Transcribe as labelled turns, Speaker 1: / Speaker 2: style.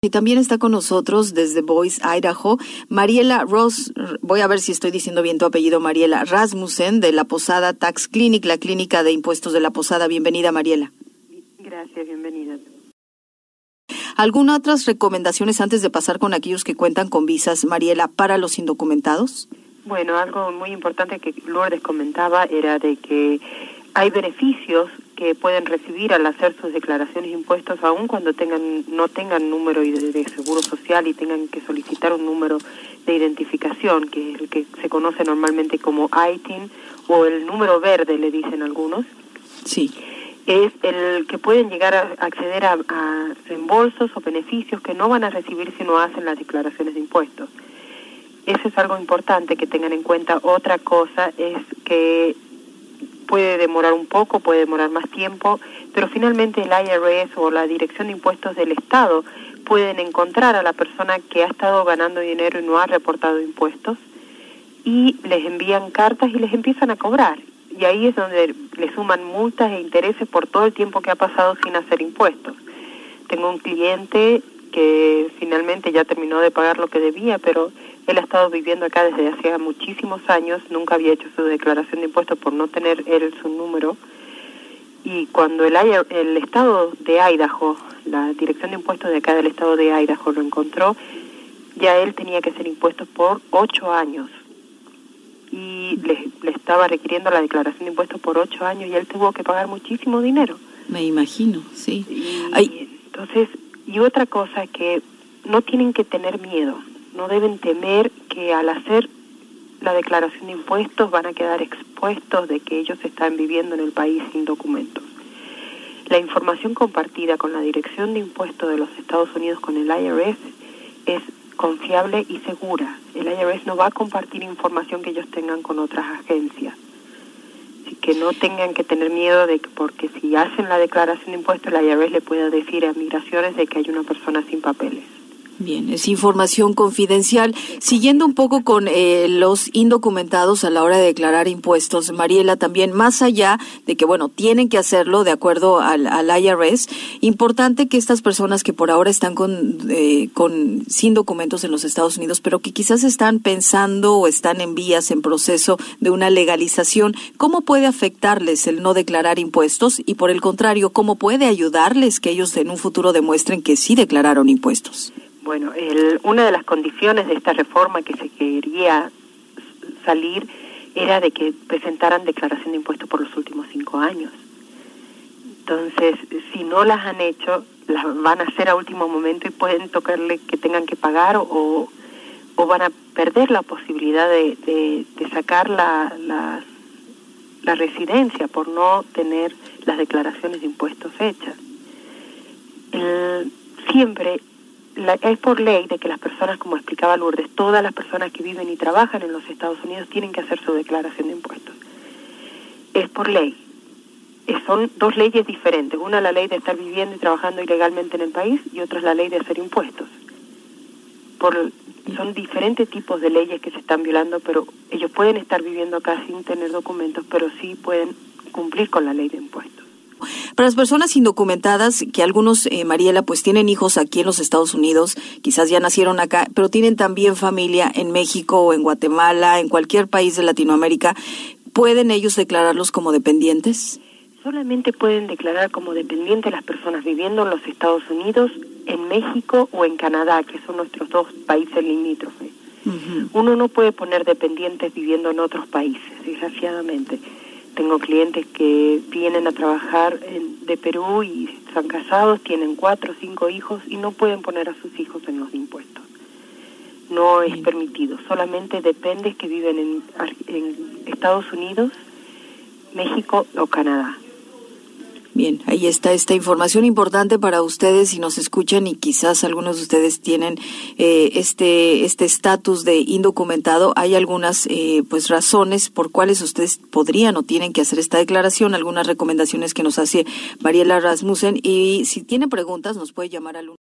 Speaker 1: Y también está con nosotros desde Boise, Idaho, Mariela Ross, voy a ver si estoy diciendo bien tu apellido, Mariela Rasmussen, de la Posada Tax Clinic, la clínica de impuestos de la Posada. Bienvenida, Mariela.
Speaker 2: Gracias, bienvenida.
Speaker 1: ¿Alguna otras recomendaciones antes de pasar con aquellos que cuentan con visas, Mariela, para los indocumentados?
Speaker 2: Bueno, algo muy importante que Lourdes comentaba era de que hay beneficios que pueden recibir al hacer sus declaraciones de impuestos, aun cuando no tengan número de seguro social y tengan que solicitar un número de identificación, que es el que se conoce normalmente como ITIN, o el número verde, le dicen algunos.
Speaker 1: Sí.
Speaker 2: Es el que pueden llegar a acceder a reembolsos o beneficios que no van a recibir si no hacen las declaraciones de impuestos. Eso es algo importante que tengan en cuenta. Otra cosa es que puede demorar un poco, puede demorar más tiempo, pero finalmente el IRS o la Dirección de Impuestos del Estado pueden encontrar a la persona que ha estado ganando dinero y no ha reportado impuestos y les envían cartas y les empiezan a cobrar. Y ahí es donde le suman multas e intereses por todo el tiempo que ha pasado sin hacer impuestos. Tengo un cliente que finalmente ya terminó de pagar lo que debía, pero él ha estado viviendo acá desde hace muchísimos años, nunca había hecho su declaración de impuestos por no tener él su número, y cuando el estado de Idaho, la Dirección de Impuestos de acá del estado de Idaho lo encontró, ya él tenía que hacer impuestos por 8 años, y le estaba requiriendo la declaración de impuestos por 8 años, y él tuvo que pagar muchísimo dinero.
Speaker 1: Me imagino, sí.
Speaker 2: Entonces, y otra cosa que no tienen que tener miedo, no deben temer que al hacer la declaración de impuestos van a quedar expuestos de que ellos están viviendo en el país sin documentos. La información compartida con la Dirección de Impuestos de los Estados Unidos con el IRS es confiable y segura. El IRS no va a compartir información que ellos tengan con otras agencias. Así que no tengan que tener miedo de que porque si hacen la declaración de impuestos, el IRS le pueda decir a Migraciones de que hay una persona sin papeles.
Speaker 1: Bien, es información confidencial. Siguiendo un poco con los indocumentados a la hora de declarar impuestos, Mariela, también más allá de que, bueno, tienen que hacerlo de acuerdo al IRS, importante que estas personas que por ahora están sin documentos en los Estados Unidos, pero que quizás están pensando o están en vías, en proceso de una legalización, ¿cómo puede afectarles el no declarar impuestos? Y por el contrario, ¿cómo puede ayudarles que ellos en un futuro demuestren que sí declararon impuestos?
Speaker 2: Bueno, una de las condiciones de esta reforma que se quería salir era de que presentaran declaración de impuestos por los últimos 5 años. Entonces, si no las han hecho, las van a hacer a último momento y pueden tocarle que tengan que pagar o van a perder la posibilidad de sacar la residencia por no tener las declaraciones de impuestos hechas. Siempre es por ley de que las personas, como explicaba Lourdes, todas las personas que viven y trabajan en los Estados Unidos tienen que hacer su declaración de impuestos. Es por ley. Son 2 leyes diferentes. Una es la ley de estar viviendo y trabajando ilegalmente en el país y otra es la ley de hacer impuestos. Son diferentes tipos de leyes que se están violando, pero ellos pueden estar viviendo acá sin tener documentos, pero sí pueden cumplir con la ley de impuestos.
Speaker 1: Para las personas indocumentadas, que algunos, Mariela, pues tienen hijos aquí en los Estados Unidos, quizás ya nacieron acá, pero tienen también familia en México o en Guatemala, en cualquier país de Latinoamérica, ¿pueden ellos declararlos como dependientes?
Speaker 2: Solamente pueden declarar como dependientes las personas viviendo en los Estados Unidos, en México o en Canadá, que son nuestros 2 países limítrofes. Uh-huh. Uno no puede poner dependientes viviendo en otros países, desgraciadamente. Tengo clientes que vienen a trabajar de Perú y están casados, tienen 4 o 5 hijos y no pueden poner a sus hijos en los impuestos. No es permitido, solamente dependes que viven en Estados Unidos, México o Canadá.
Speaker 1: Bien, ahí está esta información importante para ustedes si nos escuchan y quizás algunos de ustedes tienen este estatus de indocumentado. Hay algunas pues razones por cuales ustedes podrían o tienen que hacer esta declaración, algunas recomendaciones que nos hace Mariela Rasmussen, y si tiene preguntas nos puede llamar al